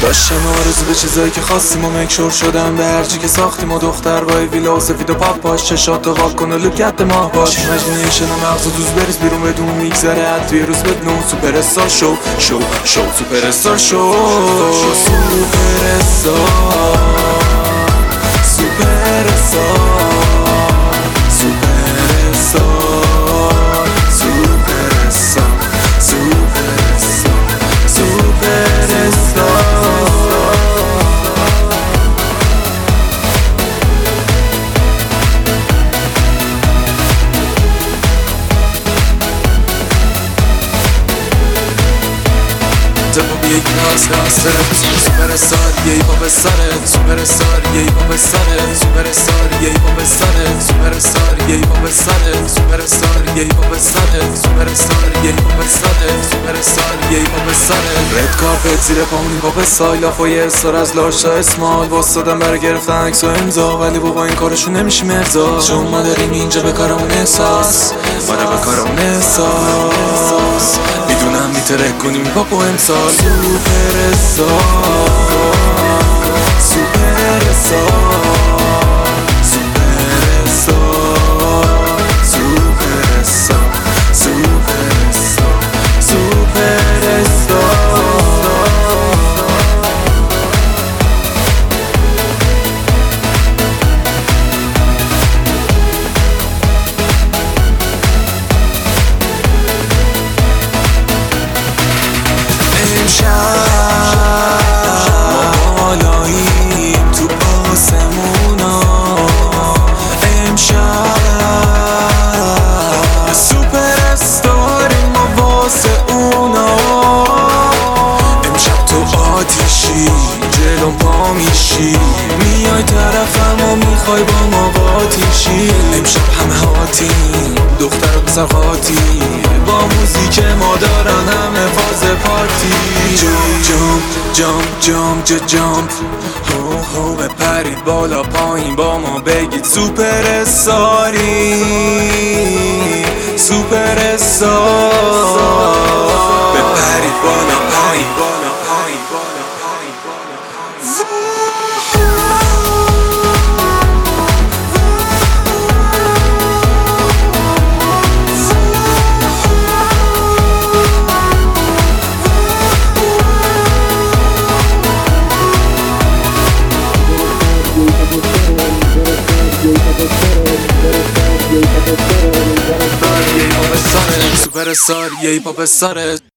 داشتم آرزو به چیزایی که خواستیم و مکشور شدم به هرچی که ساختیم و دختر وای ویلا و سفید و پاپ باش چشات و واک کن و لوکت ماه باش ایمجینیشن و مغز و دوز بریز بیرون بدون میگذره حتی یه روز بدنو سوپر استار شو سوپر استار شو سوپر استار سوپر استار سوپر استار سوپر استار سوپر استار سوپر استار تبا یک ناز سوپر استار یه پا به سرت سوپر استار یه پا به سرت سوپر استار یه پا به سرت سوپر استار یه پا به سرت سوپر استار یه پا به سرت سوپر استار یه پا به سرت سوپر استار یه پا به سرت رد کارپت زیر پامونی پا به سایلاف و یه استار از لارج تا اسمال واسدادم برای گرفتن عکس و امضا ولی بابا این کارشون نمیشه مرزا چون ما داریم اینجا به کارمون احساس آره به کارمون احساس میدونم میترک کنیم پاپ و امسال سوپر استار سوپر استار سوپر استار سوپر استار سوپر استار سوپر استار بالاییم تو آسمونا امشب سوپر استاریم ما واسه اونا امشب تو آتیشی جلوم پا میشی میای طرفم و میخوای با ما قاطیشی امشب همه هاتیم دختر و پسر خاطی با موزیک ما دارن همه فاز پارتی جامپ هو بپرید بالا پایین با ما بگید سوپر استاری سوپر استار بپرید بالا پایین سوپر استار یه پا به سرت